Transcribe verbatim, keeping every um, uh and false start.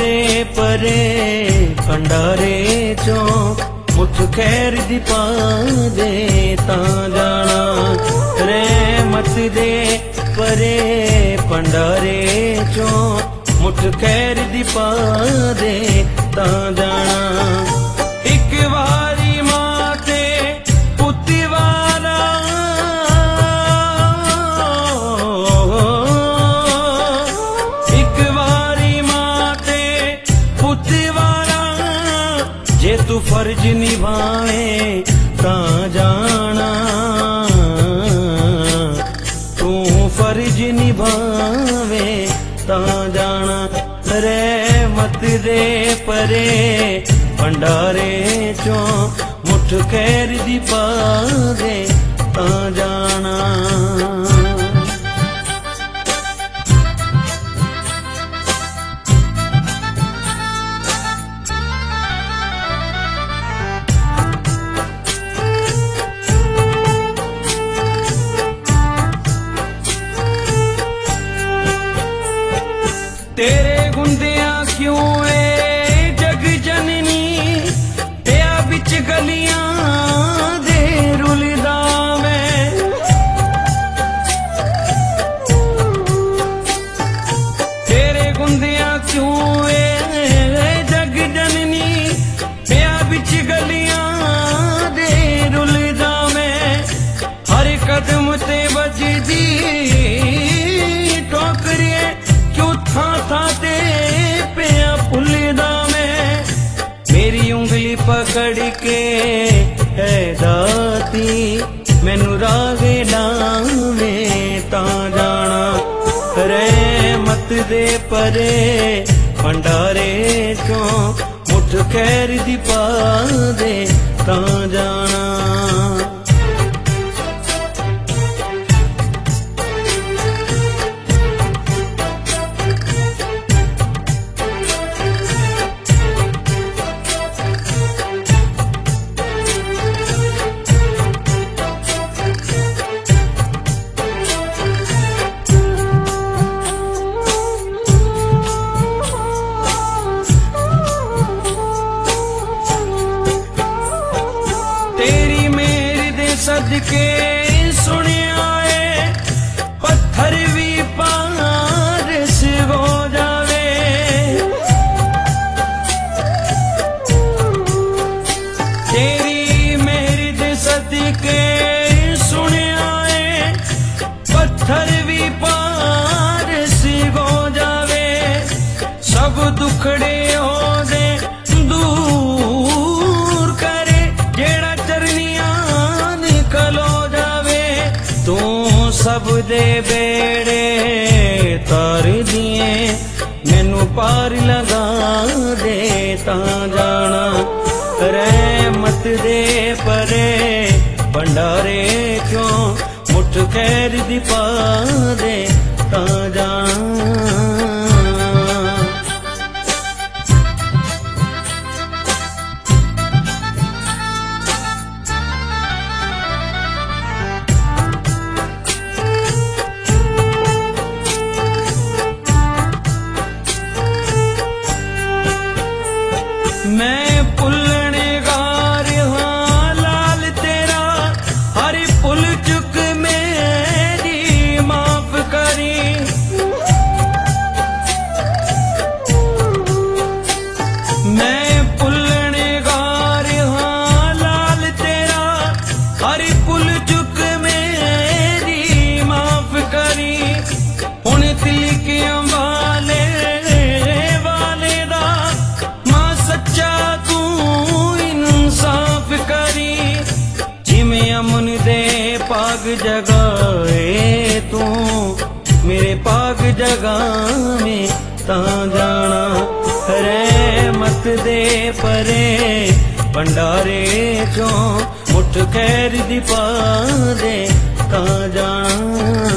दे परे भंडारे चो मुठ खैर दी पा दे तां जाना। रहमत दे परे भंडारे चो मुठ खैर दी पा दे तां जाना। एक वारी माते पुत्ती वाला एक वारी माते पुत्ती वाला जे तू फर्ज निभावे तां जाना। तू फर्ज निभावे तां जाना। रहमत दे परे भंडारे चो मुठ खैर दी पा दे तां जाना। तेरे गुंदिया क्यों ए जग जननी तेया बिच गलियां दे रुलदा मैं। तेरे गुंदिया क्यों ए जग जननी तेया बिच गलियां दे रुलदा मैं। हर कदम ते बजदी टोकरिए क्यों था था ते पिया पुलदा मैं। मेरी उंगली पकड़ के है दाती मैनू रागे लावे तां जाना। रहमत दे परे भंडारे चो मुठ खैर दी पा दे तां जाना। तेरी मेरी दे सदके सुनिया है पत्थर भी पारस हो जावे। तेरी मेरी दे सदके सुनिया है पत्थर भी पारस हो जावे। सब दुखड़े हो दे दूर करे जेड़ा तू सब दे बेड़े तार दिए मैनू पार लगा दे तां जाना। रहमत दे परे भंडारे चो मुठ खैर दी पा दे तां जाना। मैं पुलने गार हाँ लाल तेरा हर पुल चुक मेरी माफ करी। मैं पुलने गार हाँ लाल तेरा हर पुल चुक मेरी माफ करी। हुण तिलकियां वाले वाले दा मां सच्चा तू इंसाफ करी। जिमें अमन दे पाग जगाए तू मेरे पाग जगह में तां जाना। रहमत दे परे भंडारे चो मुठ खैर दी पा दे तां जाना।